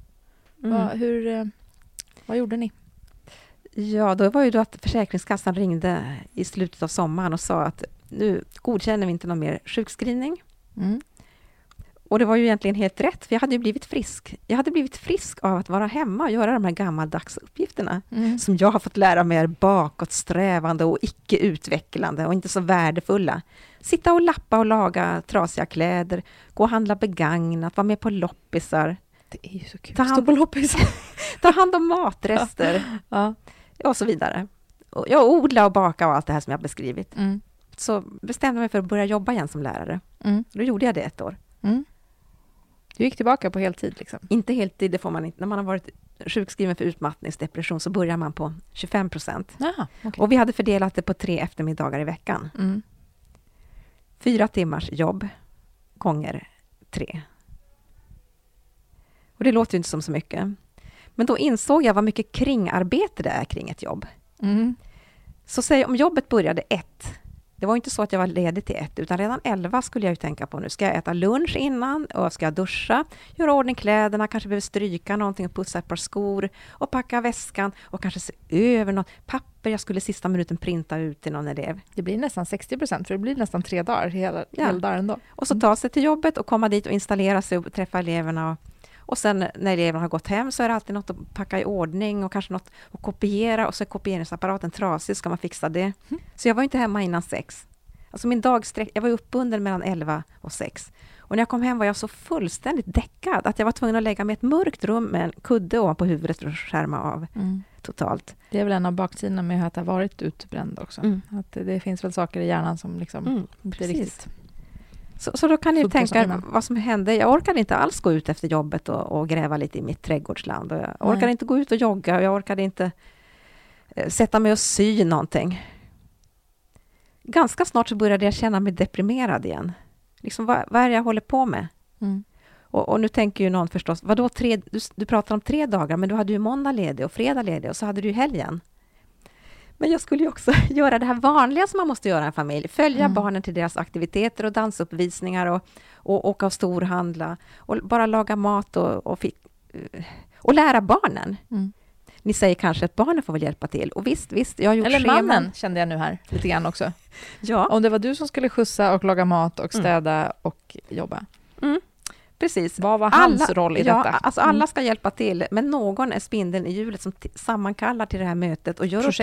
Vad gjorde ni? Ja, då var ju då att Försäkringskassan ringde i slutet av sommaren och sa att nu godkänner vi inte någon mer sjukskrivning. Och det var ju egentligen helt rätt, för jag hade ju blivit frisk. Jag hade blivit frisk av att vara hemma och göra de här gammaldags uppgifterna som jag har fått lära mig är bakåtsträvande och icke-utvecklande och inte så värdefulla. Sitta och lappa och laga trasiga kläder, gå och handla begagnat, vara med på loppisar. Det är ju så kul. Ta hand om matrester och så vidare. Och jag odlar och baka och allt det här som jag beskrivit. Så bestämde jag mig för att börja jobba igen som lärare. Då gjorde jag det 1 år. Du gick tillbaka på heltid liksom? Inte heltid, det får man inte. När man har varit sjukskriven för utmattningsdepression så börjar man på 25%. Aha, okay. Och vi hade fördelat det på 3 eftermiddagar i veckan. 4 timmars jobb gånger 3. Och det låter ju inte som så mycket. Men då insåg jag vad mycket kringarbete det är kring ett jobb. Så säg om jobbet började 1. Det var inte så att jag var ledig till 1, utan redan 11 skulle jag ju tänka på. Nu ska jag äta lunch innan och ska jag duscha, göra ordning kläderna, kanske behöver stryka någonting och pussa ett par skor och packa väskan och kanske se över något papper jag skulle sista minuten printa ut till någon elev. Det blir nästan 60%, för det blir nästan 3 dagar hela dagen då. Och så ta sig till jobbet och komma dit och installera sig och träffa eleverna. Och sen när eleverna har gått hem så är det alltid något att packa i ordning och kanske något att kopiera, och så är kopieringsapparaten trasig, ska man fixa det. Så jag var inte hemma innan 6. Alltså min jag var uppbunden mellan 11 och 6. Och när jag kom hem var jag så fullständigt däckad att jag var tvungen att lägga mig i ett mörkt rum med en kudde ovanpå huvudet och skärma av. totalt. Det är väl en av baksidorna med att ha varit utbränd också. Att det finns väl saker i hjärnan som liksom inte riktigt... Så då kan ni tänka vad som hände. Jag orkade inte alls gå ut efter jobbet och gräva lite i mitt trädgårdsland. Och jag orkade inte gå ut och jogga. Och jag orkade inte sätta mig och sy någonting. Ganska snart så började jag känna mig deprimerad igen. Liksom, vad är det jag håller på med? Och nu tänker ju någon förstås, vadå du pratar om 3 dagar, men du hade ju måndag ledig och fredag ledig och så hade du ju helgen. Men jag skulle ju också göra det här vanliga som man måste göra i en familj. Följa barnen till deras aktiviteter och dansuppvisningar och åka och storhandla. Och bara laga mat och lära barnen. Ni säger kanske att barnen får väl hjälpa till. Och visst, jag har gjort eller scheman. mannen kände jag nu här lite grann också. Ja. Om det var du som skulle skjutsa och laga mat och städa och jobba. Precis. Vad var hans roll i detta? Alltså alla ska hjälpa till, men någon är spindeln i hjulet som sammankallar till det här mötet och gör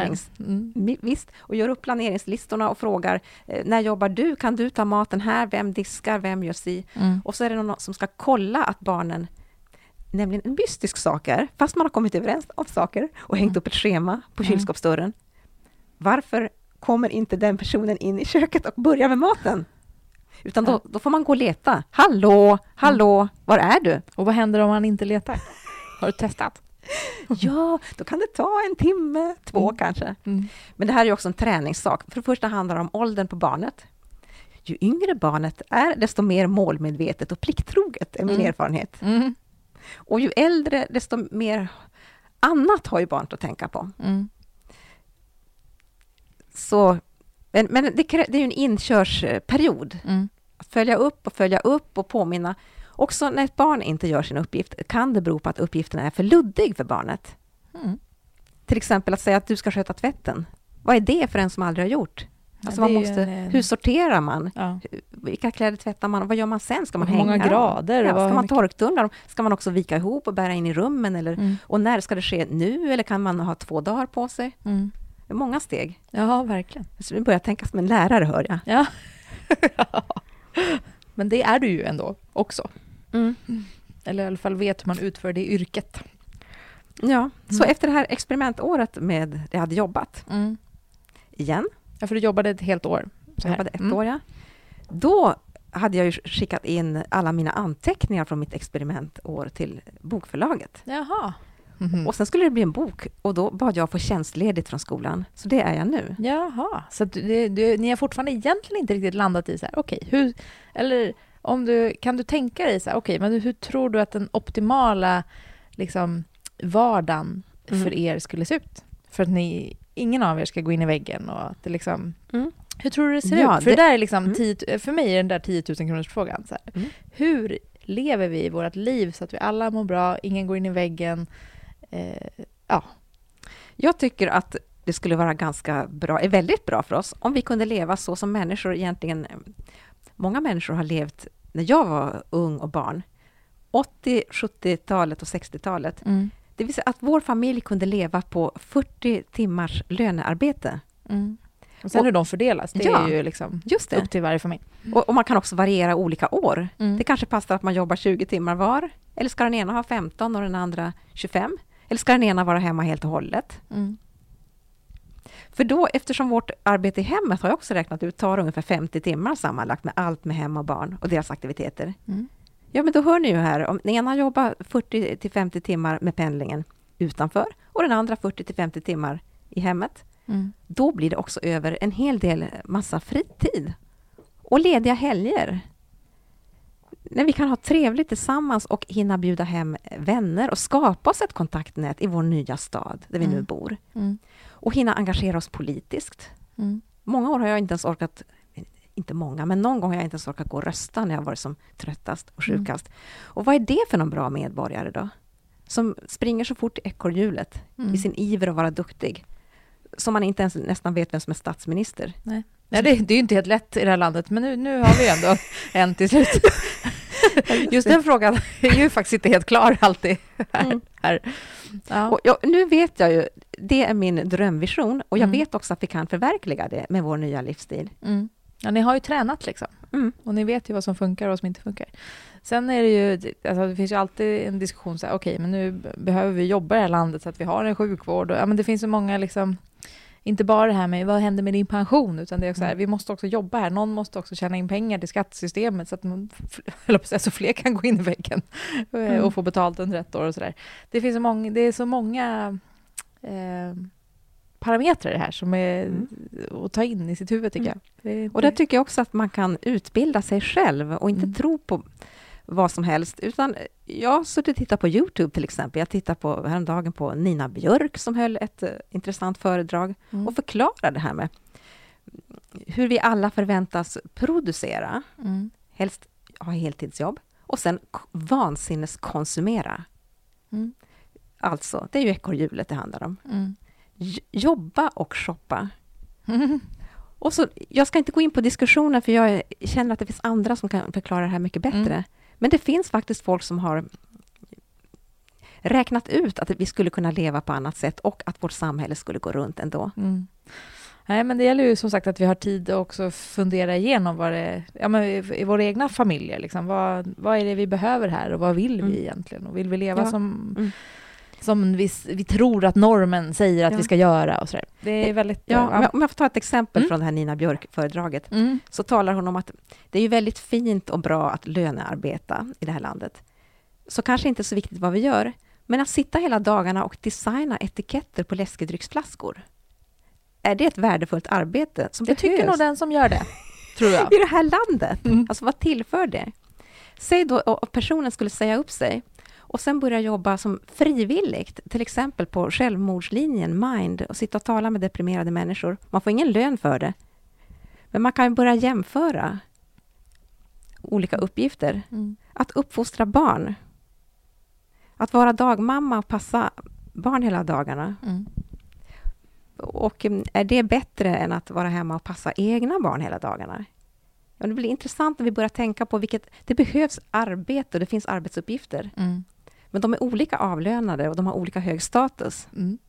upp planeringslistorna och frågar när jobbar du? Kan du ta maten här? Vem diskar? Vem gör si? Och så är det någon som ska kolla att barnen, nämligen en mystisk saker, fast man har kommit överens om saker och hängt upp ett schema på kylskåpsdörren. Varför kommer inte den personen in i köket och börjar med maten? Utan då får man gå och leta. Hallå, var är du? Och vad händer om man inte letar? Har du testat? Ja, då kan det ta 1 timme, 2 kanske. Men det här är ju också en träningssak. För det första handlar det om åldern på barnet. Ju yngre barnet är, desto mer målmedvetet och plikttroget är min erfarenhet. Och ju äldre, desto mer annat har ju barnet att tänka på. Så... Men det är ju en inkörsperiod. Att följa upp och påminna. Också när ett barn inte gör sin uppgift kan det bero på att uppgiften är för luddig för barnet. Till exempel att säga att du ska sköta tvätten. Vad är det för en som aldrig har gjort? Alltså hur sorterar man? Ja. Vilka kläder tvättar man? Vad gör man sen? Ska man hänga? Många grader? Ja, ska man torktumla dem? Ska man också vika ihop och bära in i rummen? Eller, och när ska det ske? Nu? Eller kan man ha 2 dagar på sig? Det är många steg. Ja, verkligen. Så nu börjar jag tänka som en lärare, hör jag. Ja. Men det är du ju ändå också. Eller i alla fall vet hur man utför det yrket. Ja, så efter det här experimentåret med jag hade jobbat igen. Ja, för du jobbade ett helt år. Jag jobbade 1 år, ja. Då hade jag ju skickat in alla mina anteckningar från mitt experimentår till bokförlaget. Jaha. Och sen skulle det bli en bok och då bad jag få tjänstledigt från skolan. Så det är jag nu. Jaha, så att ni har fortfarande egentligen inte riktigt landat i så här, okej, eller kan du tänka dig så här, okej, men hur tror du att den optimala liksom vardagen för er skulle se ut? För att ingen av er ska gå in i väggen och att det liksom... Hur tror du det ser ut? För det där är liksom för mig är den där 10 000 kronors frågan. Så här. Hur lever vi i vårt liv så att vi alla mår bra, ingen går in i väggen? Jag tycker att det skulle vara är väldigt bra för oss om vi kunde leva så som människor egentligen... Många människor har levt när jag var ung och barn. 80-, 70-talet och 60-talet. Det vill säga att vår familj kunde leva på 40 timmars lönearbete. Och sen hur de fördelas, det är ju liksom upp till varje familj. Och man kan också variera olika år. Det kanske passar att man jobbar 20 timmar var. Eller ska den ena ha 15 och den andra 25? Eller ska den ena vara hemma helt och hållet? För då, eftersom vårt arbete i hemmet har jag också räknat ut, tar ungefär 50 timmar sammanlagt med allt med hem och barn och deras aktiviteter. Ja, men då hör ni ju här, om den ena jobbar 40-50 timmar med pendlingen utanför och den andra 40-50 timmar i hemmet. Då blir det också över en hel del massa fritid och lediga helger. När vi kan ha trevligt tillsammans och hinna bjuda hem vänner och skapa oss ett kontaktnät i vår nya stad där vi nu bor. Och hinna engagera oss politiskt. Många år har jag inte ens orkat, inte många, men någon gång har jag inte ens orkat gå och rösta när jag varit som tröttast och sjukast. Och vad är det för någon bra medborgare då? Som springer så fort i ekorrhjulet i sin iver att vara duktig. Som man inte ens nästan vet vem som är statsminister. Nej, det är ju inte helt lätt i det här landet, men nu har vi ändå en till slut. Just den frågan är ju faktiskt inte helt klar alltid. Här. Ja. Och nu vet jag ju, det är min drömvision och jag vet också att vi kan förverkliga det med vår nya livsstil. Ja, ni har ju tränat liksom. Och ni vet ju vad som funkar och vad som inte funkar. Sen är det ju, alltså det finns ju alltid en diskussion så här, okej, men nu behöver vi jobba i det här landet så att vi har en sjukvård. Och, ja, men det finns så många liksom, inte bara det här med vad händer med din pension, utan det är också så här, vi måste också jobba här. Någon måste också tjäna in pengar till skattesystemet så att så fler kan gå in i väggen och få betalt under ett år och sådär. Det är så många parametrar det här som är att ta in i sitt huvud, tycker jag. Och där tycker jag också att man kan utbilda sig själv och inte tro på vad som helst, utan jag så tittar på YouTube till exempel. Jag tittar på häromdagen på Nina Björk som höll ett intressant föredrag och förklarade det här med hur vi alla förväntas producera, helst ha heltidsjobb och sen vansinneskonsumera. Alltså, det är ju ekorrhjulet det handlar om. Jobba och shoppa. Och så, jag ska inte gå in på diskussioner för jag känner att det finns andra som kan förklara det här mycket bättre. Men det finns faktiskt folk som har räknat ut att vi skulle kunna leva på annat sätt och att vårt samhälle skulle gå runt ändå. Nej, men det gäller ju som sagt att vi har tid att också fundera igenom vad det i våra egna familjer. Liksom, vad är det vi behöver här och vad vill vi egentligen? Och vill vi leva som vi tror att normen säger att vi ska göra och sådär. Det är väldigt... Om jag får ta ett exempel från det här Nina Björk-föredraget så talar hon om att det är ju väldigt fint och bra att lönearbeta i det här landet. Så kanske inte så viktigt vad vi gör, men att sitta hela dagarna och designa etiketter på läskedrycksflaskor, är det ett värdefullt arbete som behövs? Jag tycker nog den som gör det, tror jag. I det här landet. Alltså vad tillför det? Säg då att personen skulle säga upp sig och sen börja jobba som frivilligt, till exempel på självmordslinjen Mind och sitta och tala med deprimerade människor. Man får ingen lön för det. Men man kan börja jämföra olika uppgifter. Att uppfostra barn. Att vara dagmamma och passa barn hela dagarna. Och är det bättre än att vara hemma och passa egna barn hela dagarna? Ja, det blir intressant när vi börjar tänka på det behövs arbete och det finns arbetsuppgifter. Men de är olika avlönade och de har olika hög status.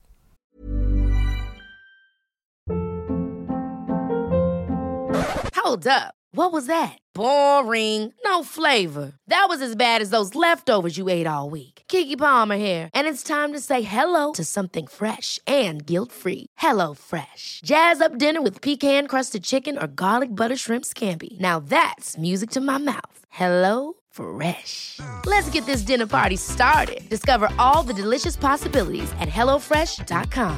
Hold up. What was that? Boring. No flavor. That was as bad as those leftovers you ate all week. Keke Palmer here, and it's time to say hello to something fresh and guilt-free. Hello Fresh. Jazz up dinner with pecan-crusted chicken or garlic butter shrimp scampi. Now that's music to my mouth. Hello Fresh. Let's get this dinner party started. Discover all the delicious possibilities at hellofresh.com.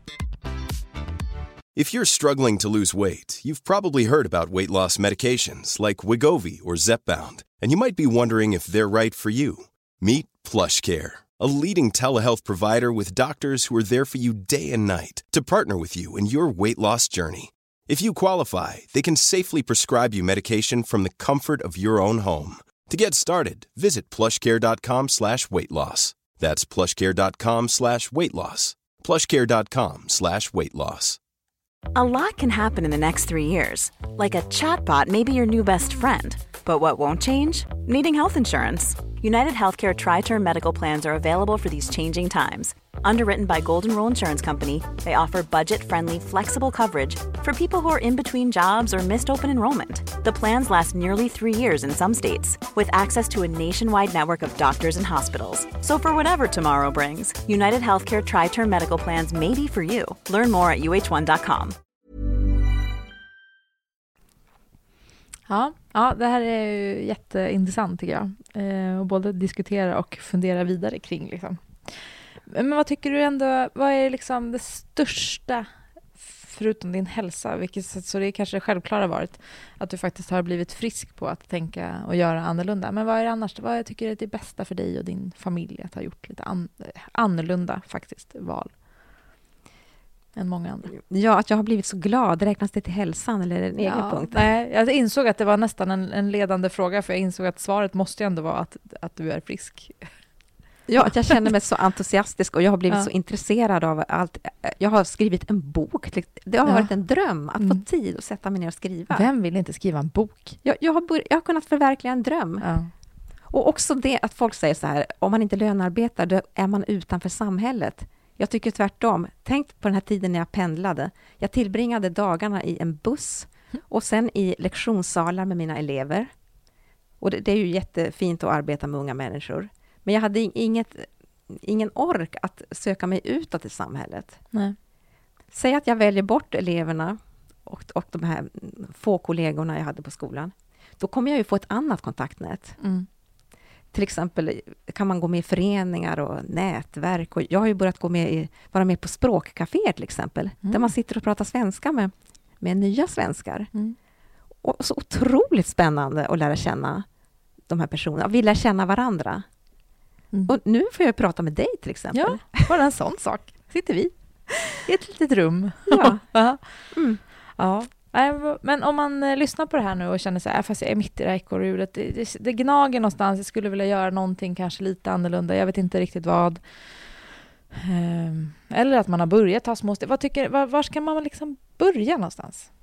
If you're struggling to lose weight, you've probably heard about weight loss medications like Wegovy or Zepbound, and you might be wondering if they're right for you. Meet PlushCare, a leading telehealth provider with doctors who are there for you day and night to partner with you in your weight loss journey. If you qualify, they can safely prescribe you medication from the comfort of your own home. To get started, visit plushcare.com/weightloss. That's plushcare.com/weightloss. plushcare.com/weightloss. A lot can happen in the next 3 years. Like a chatbot may be your new best friend. But what won't change? Needing health insurance. United Healthcare Tri-Term Medical Plans are available for these changing times. Underwritten by Golden Rule Insurance Company, they offer budget-friendly, flexible coverage for people who are in between jobs or missed open enrollment. The plans last nearly 3 years in some states, with access to a nationwide network of doctors and hospitals. So for whatever tomorrow brings, United Healthcare Tri-Term Medical Plans may be for you. Learn more at uh1.com. Ja, det här är ju jätteintressant tycker jag. Och både diskutera och fundera vidare kring liksom. Men vad tycker du ändå, vad är liksom det största förutom din hälsa, vilket så det är kanske det självklara varit att du faktiskt har blivit frisk på att tänka och göra annorlunda. Men vad är det annars, vad tycker du är det bästa för dig och din familj att ha gjort lite annorlunda faktiskt val än många andra? Ja, att jag har blivit så glad. Räknas det till hälsan eller en egen punkt? Nej, jag insåg att det var nästan en ledande fråga, för jag insåg att svaret måste ju ändå vara att du är frisk. Ja, att jag känner mig så entusiastisk och jag har blivit så intresserad av allt. Jag har skrivit en bok. Det har varit en dröm att få tid att sätta mig ner och skriva. Vem vill inte skriva en bok? Jag har kunnat förverkliga en dröm. Ja. Och också det att folk säger så här, om man inte lönearbetar då är man utanför samhället. Jag tycker tvärtom. Tänk på den här tiden när jag pendlade. Jag tillbringade dagarna i en buss och sen i lektionssalar med mina elever. Och det är ju jättefint att arbeta med unga människor. Men jag hade ingen ork att söka mig utåt i samhället. Nej. Säg att jag väljer bort eleverna och de här få kollegorna jag hade på skolan. Då kommer jag ju få ett annat kontaktnät. Mm. Till exempel kan man gå med i föreningar och nätverk. Och jag har ju börjat vara med på språkcaféer till exempel. Där man sitter och pratar svenska med nya svenskar. Mm. Och så otroligt spännande att lära känna de här personerna. Vi lär känna varandra. Mm. Och nu får jag prata med dig till exempel. Ja, bara en sån sak. Sitter vi i ett litet rum. Ja. Mm. Ja. Men om man lyssnar på det här nu och känner så här, fast jag är mitt i det här ekorrhjulet, det gnager någonstans, jag skulle vilja göra någonting kanske lite annorlunda, jag vet inte riktigt vad. Eller att man har börjat ta små steg. Var ska man liksom börja någonstans?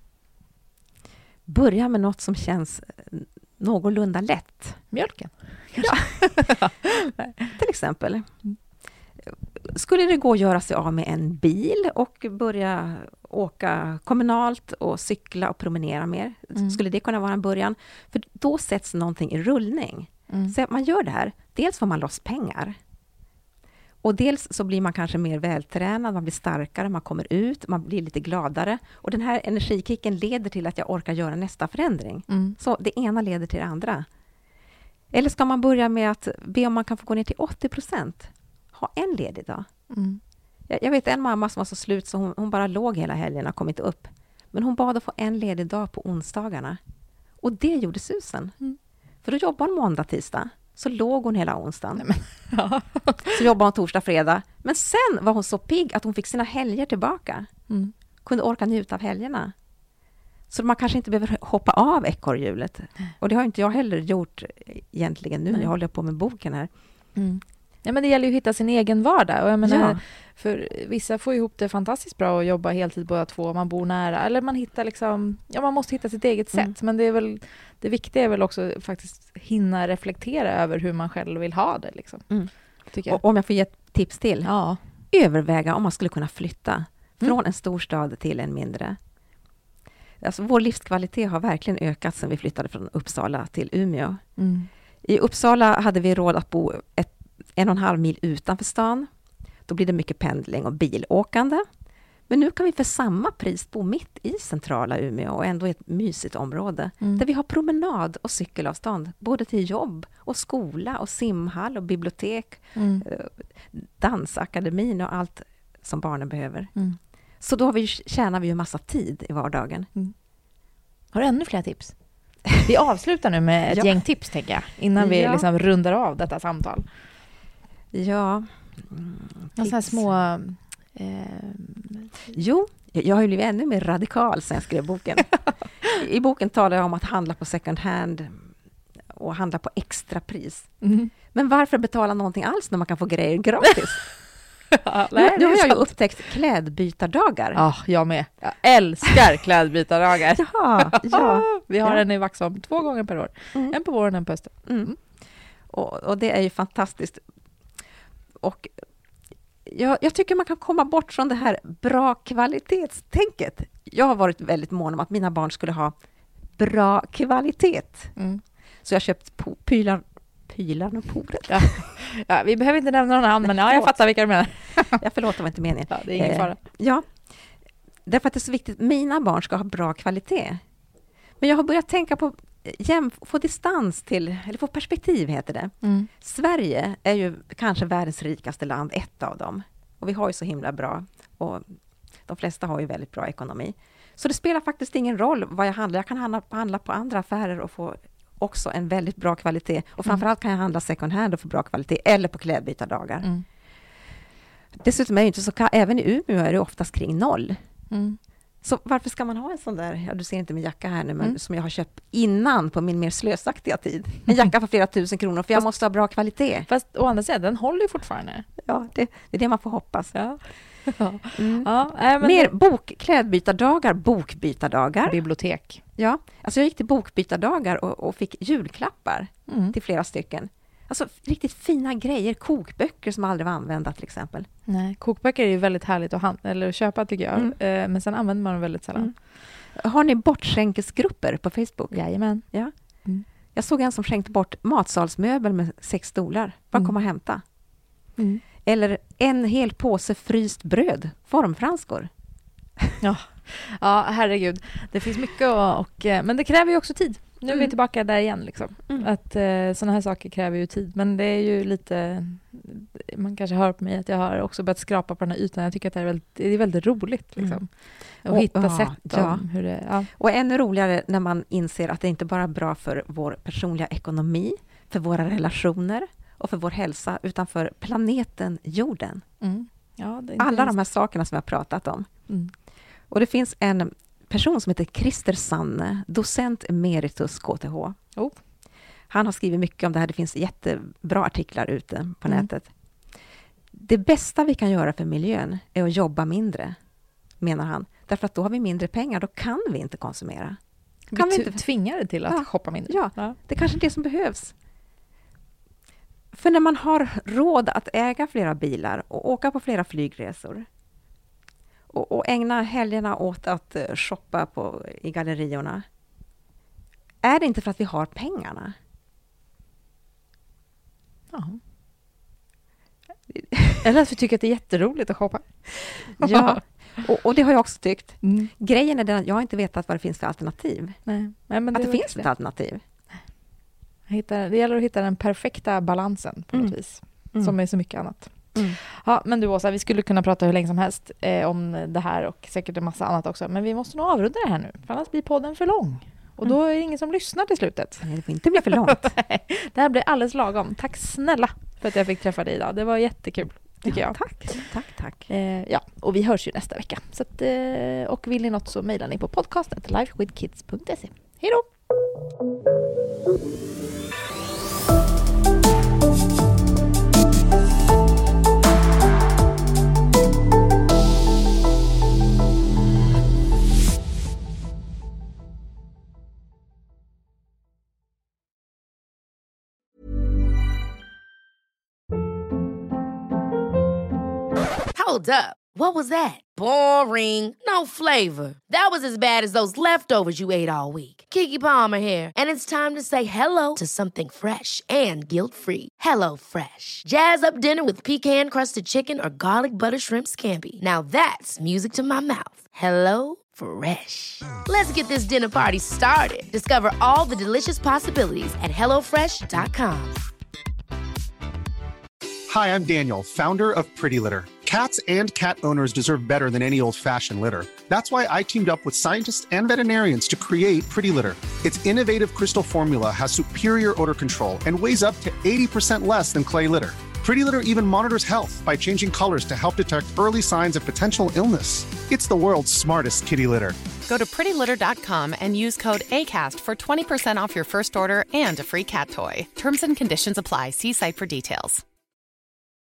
Börja med något som känns någorlunda lätt. Mjölken? Ja. Till exempel. Skulle det gå att göra sig av med en bil och börja åka kommunalt och cykla och promenera mer? Skulle det kunna vara en början? För då sätts någonting i rullning. Så att man gör det här. Dels får man loss pengar. Och dels så blir man kanske mer vältränad, man blir starkare, man kommer ut, man blir lite gladare. Och den här energikicken leder till att jag orkar göra nästa förändring. Så det ena leder till det andra. Eller ska man börja med att be om man kan få gå ner till 80%? Ha en ledig dag. Jag vet en mamma som var så slut så hon bara låg hela helgen och kom inte upp. Men hon bad att få en ledig dag på onsdagarna. Och det gjorde susen. För då jobbade hon måndag, tisdag. Så låg hon hela onsdagen. Så jobbade hon torsdag, fredag. Men sen var hon så pigg att hon fick sina helger tillbaka. Kunde orka njuta av helgerna. Så man kanske inte behöver hoppa av ekorrhjulet. Och det har inte jag heller gjort egentligen nu. Jag håller på med boken här. Ja, men det gäller ju att hitta sin egen vardag. Och jag menar, för vissa får ihop det fantastiskt bra att jobba heltid båda två. Man bor nära. Eller man hittar liksom... Ja, man måste hitta sitt eget sätt. Men det viktiga är väl också faktiskt hinna reflektera över hur man själv vill ha det. Liksom, tycker jag. Och om jag får ge ett tips till. Ja. Överväga om man skulle kunna flytta från en stor stad till en mindre. Alltså, vår livskvalitet har verkligen ökat sedan vi flyttade från Uppsala till Umeå. I Uppsala hade vi råd att bo 1,5 mil utanför stan. Då blir det mycket pendling och bilåkande. Men nu kan vi för samma pris bo mitt i centrala Umeå och ändå i ett mysigt område. Där vi har promenad och cykelavstånd. Både till jobb och skola och simhall och bibliotek. Dansakademin och allt som barnen behöver. Så då tjänar vi ju massa tid i vardagen. Har du ännu fler tips? Vi avslutar nu med ett gäng tips, tänker jag. Innan vi liksom rundar av detta samtal. Ja. Sådana här små... Jo, jag har ju blivit ännu mer radikal sen jag skrev boken. I boken talar jag om att handla på second hand och handla på extra pris. Men varför betala någonting alls när man kan få grejer gratis? Nu har jag ju upptäckt klädbytardagar. Ja, jag med. Jag älskar klädbytardagar. Ja. Vi har en i Vaxholm 2 gånger per år. En på våren och en på hösten. Och det är ju fantastiskt. Och jag tycker man kan komma bort från det här bra kvalitetstänket. Jag har varit väldigt mån om att mina barn skulle ha bra kvalitet. Så jag har köpt Pylarn och Poret. Ja, vi behöver inte nämna någon namn, men jag fattar vilka du menar. Jag förlåt, det var inte meningen. Ja, det är ingen fara. Ja, därför att det är så viktigt. Mina barn ska ha bra kvalitet. Men jag har börjat tänka på få distans till, eller få perspektiv heter det. Sverige är ju kanske världens rikaste land, ett av dem. Och vi har ju så himla bra. Och de flesta har ju väldigt bra ekonomi. Så det spelar faktiskt ingen roll vad jag handlar. Jag kan handla på andra affärer och få också en väldigt bra kvalitet. Och framförallt kan jag handla second hand och få bra kvalitet. Eller på klädbytardagar. Dessutom är det inte så även i Umeå är det oftast kring 0. Så varför ska man ha en sån där, ja, du ser inte min jacka här nu, men som jag har köpt innan på min mer slösaktiga tid. En jacka för flera tusen kronor, för jag måste ha bra kvalitet. Fast å andra sidan, den håller ju fortfarande. Ja, det är det man får hoppas. Ja. Mer klädbytardagar, bokbytardagar. Bibliotek. Ja, alltså jag gick till bokbytardagar och fick julklappar till flera stycken. Alltså riktigt fina grejer, kokböcker som aldrig var använda till exempel. Nej, kokböcker är ju väldigt härligt att köpa tycker jag. Men sen använder man dem väldigt sällan. Har ni bortskänkesgrupper på Facebook? Jajamän. Ja. Jag såg en som skänkte bort matsalsmöbel med 6 stolar. Bara komma och hämta. Eller en hel påse fryst bröd, formfranskor. Ja, herregud. Det finns mycket men det kräver ju också tid. Nu är vi tillbaka där igen liksom. Att såna här saker kräver ju tid, men det är ju lite, man kanske hör på mig att jag har också börjat skrapa på den här ytan. Jag tycker att det är väldigt roligt liksom. Och hitta sätt om hur det. Och ännu roligare när man inser att det inte bara är bra för vår personliga ekonomi, för våra relationer och för vår hälsa, utan för planeten jorden. Ja, alla de här sakerna som jag har pratat om. Och det finns en person som heter Christer Sanne, docent emeritus KTH. Han har skrivit mycket om det här. Det finns jättebra artiklar ute på nätet. Det bästa vi kan göra för miljön är att jobba mindre, menar han. Därför att då har vi mindre pengar, då kan vi inte konsumera. Kan vi inte tvinga till att shoppa mindre? Ja, det är kanske det som behövs. För när man har råd att äga flera bilar och åka på flera flygresor och ägna helgerna åt att shoppa i galleriorna, är det inte för att vi har pengarna? Ja. Eller att vi tycker att det är jätteroligt att shoppa. Ja, och det har jag också tyckt. Grejen är den att jag inte vetat vad det finns för alternativ. Nej, men att det finns ett alternativ. Det gäller att hitta den perfekta balansen på något vis. Som är så mycket annat. Ja, men du Åsa, vi skulle kunna prata hur länge som helst om det här och säkert en massa annat också. Men vi måste nog avrunda det här nu, för annars blir podden för lång. Och då är det ingen som lyssnar till slutet. Nej, det får inte bli för långt. Det här blir alldeles lagom. Tack snälla för att jag fick träffa dig idag. Det var jättekul, tycker jag. Tack. Ja, och vi hörs ju nästa vecka. Så att, och vill ni något så mejlar ni på podcast@lifewithkids.se. Hej då! Hold up. What was that? Boring. No flavor. That was as bad as those leftovers you ate all week. Keke Palmer here, and it's time to say hello to something fresh and guilt-free. Hello Fresh. Jazz up dinner with pecan-crusted chicken or garlic butter shrimp scampi. Now that's music to my mouth. Hello Fresh. Let's get this dinner party started. Discover all the delicious possibilities at hellofresh.com. Hi, I'm Daniel, founder of Pretty Litter. Cats and cat owners deserve better than any old-fashioned litter. That's why I teamed up with scientists and veterinarians to create Pretty Litter. Its innovative crystal formula has superior odor control and weighs up to 80% less than clay litter. Pretty Litter even monitors health by changing colors to help detect early signs of potential illness. It's the world's smartest kitty litter. Go to prettylitter.com and use code ACAST for 20% off your first order and a free cat toy. Terms and conditions apply. See site for details.